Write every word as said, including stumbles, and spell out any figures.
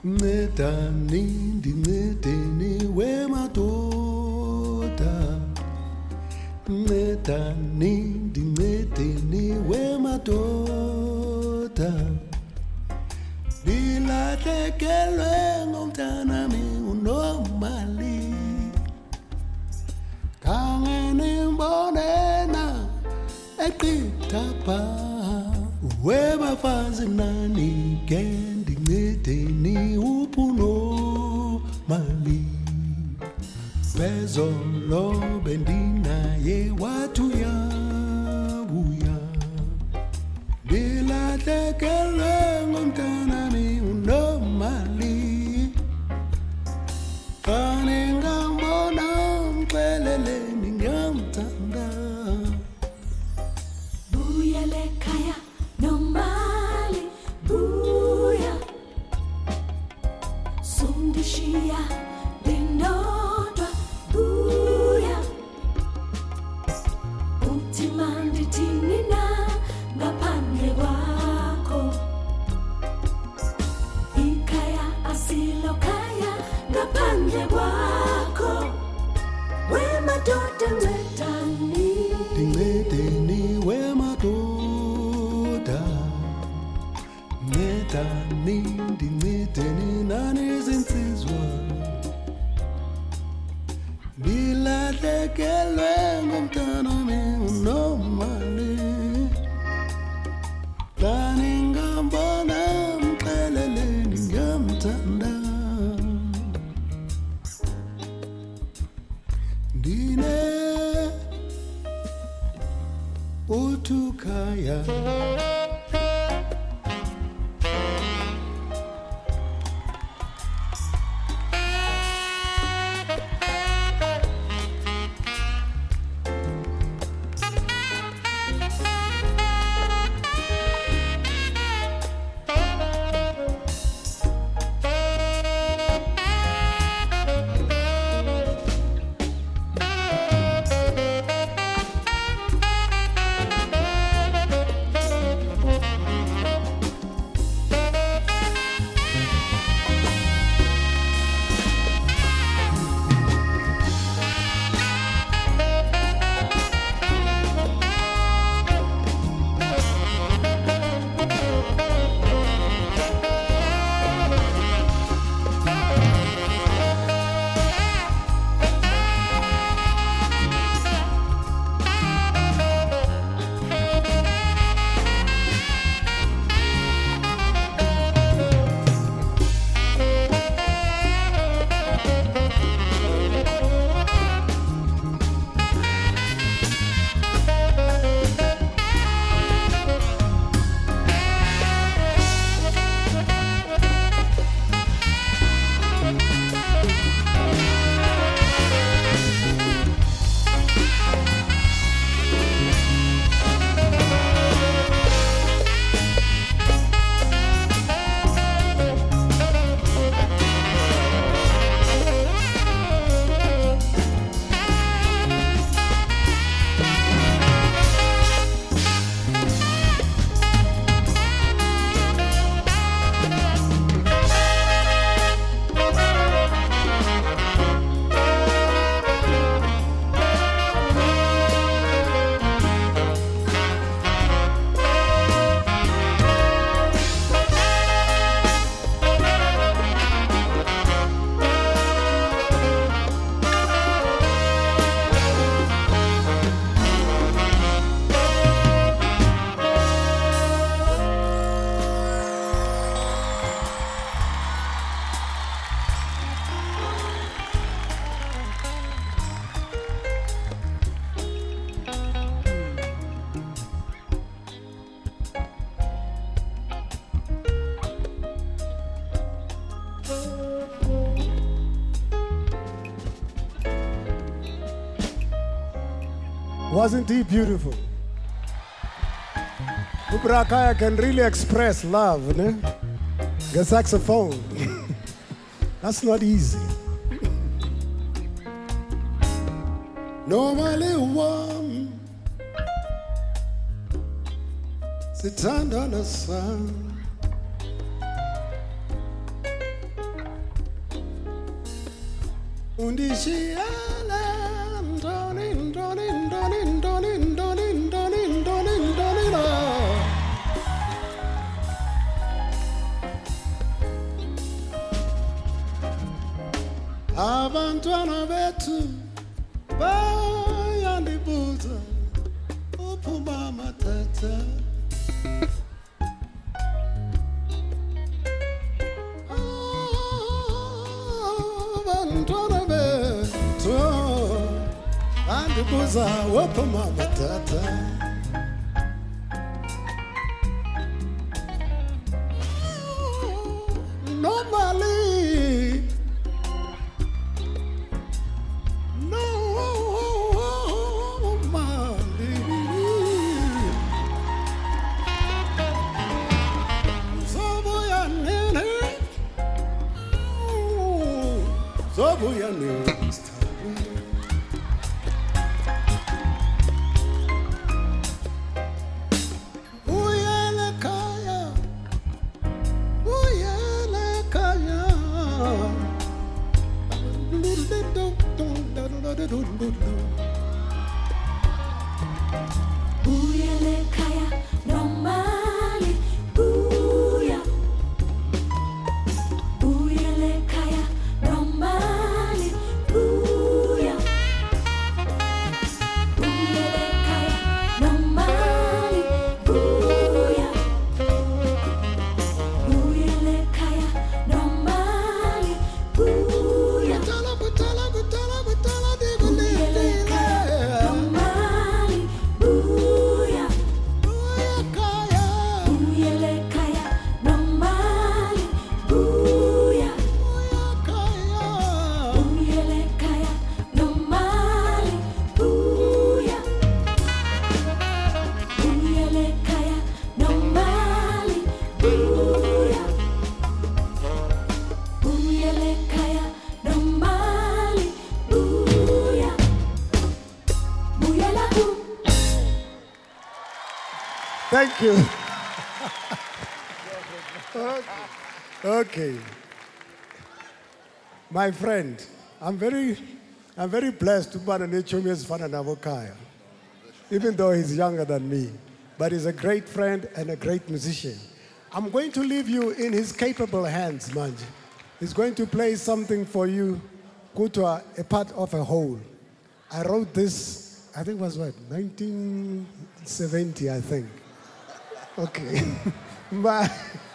Ncedani ndincedeni wemadoda, ncedani ndincedeni wemadoda, nilahlekelwe ngumntanami uNomali, khange nimbonena eqitha pha webafazi nani ke ndincedeni uPunomali, bezolo bendinaye wathuya buya, nilahlekelwe ngumntanami uNomali, khange ngambona mxeleleni ngiyamthanda. Buya lekhaya Nomali, buya sundishiya ndinodwa, buya uthi mandithini na ngaphandle kwakho, ikhaya asilo khaya ngaphandle kwakho, wemadoda ncedani Ndincedeni wemadoda, ncedani ndincedeni nani zinsizwa, nilahlekelwe ngumntanami uNomali, khange ngambona mxeleleni ngiyamthanda. Ndine uThukhaya, wasn't he beautiful? uBrakaya can really express love, ne? The saxophone. That's not easy. Nomali wami sithandana sana, undishiyele ndoni ndoni ndoni ndoni ndoni ndoni ndoni ndoni la. Abantwana bethu bayandibuza uphuma matata. Abantwana bethu bandibuza uphuma matata. Normally Zobuya next time. Uyele kaya, uyele kaya. Uyele kaya normali buya. Uyele kaya normali buya. Uyele kaya normali buya. Uyele kaya normali buya. Butala, butala, butala, butala, di Uyele kaya normali buya. Uya kaya, Uyele kaya normali buya. uya kaya. Uyele kaya normali buya. Uyele kaya normali buya. Uyele kaya normali buya. Buyela bu. Thank you. Okay. My friend, I'm very, I'm very blessed to be an Echomius fan and Avokaya, even though he's younger than me. But he's a great friend and a great musician. I'm going to leave you in his capable hands, Manji. He's going to play something for you, Kutwa, a part of a whole. I wrote this, I think it was what, nineteen seventy, I think. Okay. Bye.